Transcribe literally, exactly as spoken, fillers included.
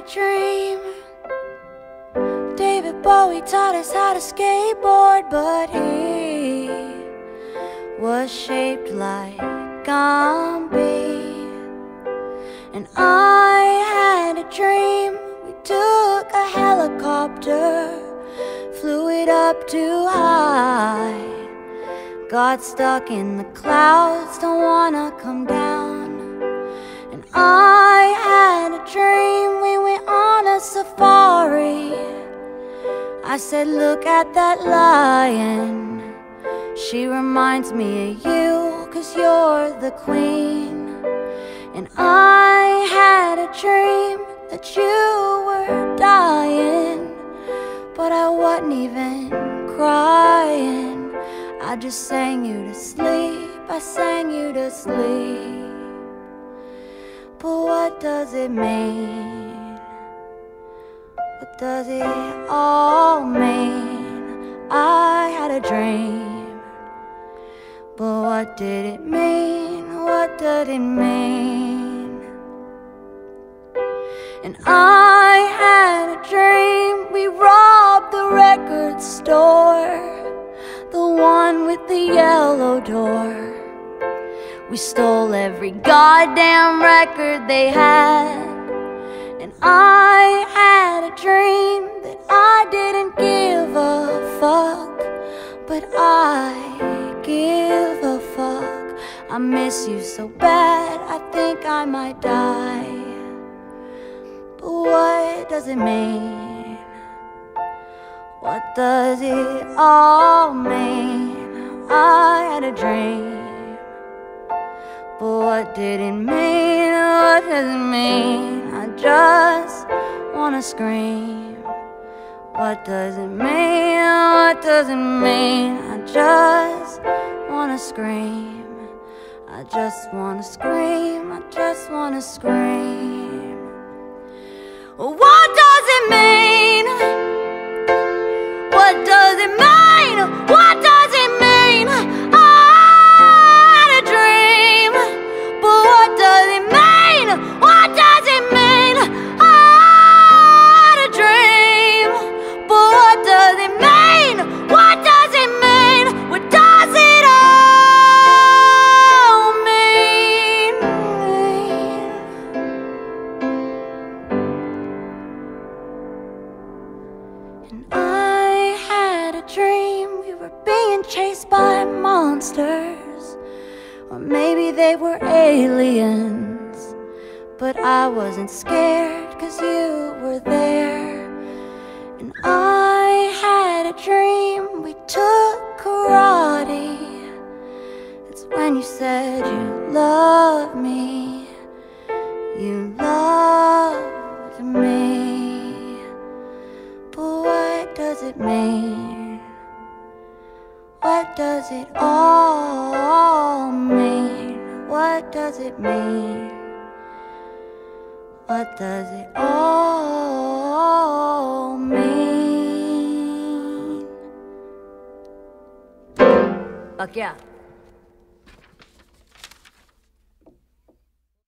dream. David Bowie taught us how to skateboard, but he was shaped like Gumby. And I had a dream. We took a helicopter, flew it up too high, got stuck in the clouds, don't wanna come down. And I had a dream. We went on a safari. I said, look at that lion. She reminds me of you, 'cause you're the queen. And I had a dream that you were dying, but I wasn't even crying. I just sang you to sleep, I sang you to sleep. But what does it mean? What does it all mean? I had a dream, but what did it mean? What did it mean? And I had a dream. We robbed the record store, the one with the yellow door. We stole every goddamn record they had. And I had a dream that I didn't give a fuck, but I give a fuck. I miss you so bad, I think I might die. But what does it mean? What does it all mean? I had a dream, but what did it mean? What does it mean? I just wanna scream. What does it mean? What does it mean? I just wanna scream. I just wanna scream. I just wanna scream. What does it mean? What does it mean? What does it mean? I had a dream, but what does it mean? What does it mean? I had a dream, but what does it mean? What does it mean? What does it all mean? And I had a dream. We were being chased by monsters, or maybe they were aliens, but I wasn't scared 'cause you were there. And I had a dream. We took karate. It's when you said you loved me, you loved me. But what does it mean? What does it all mean? What does it mean? What does it all mean? Fuck yeah.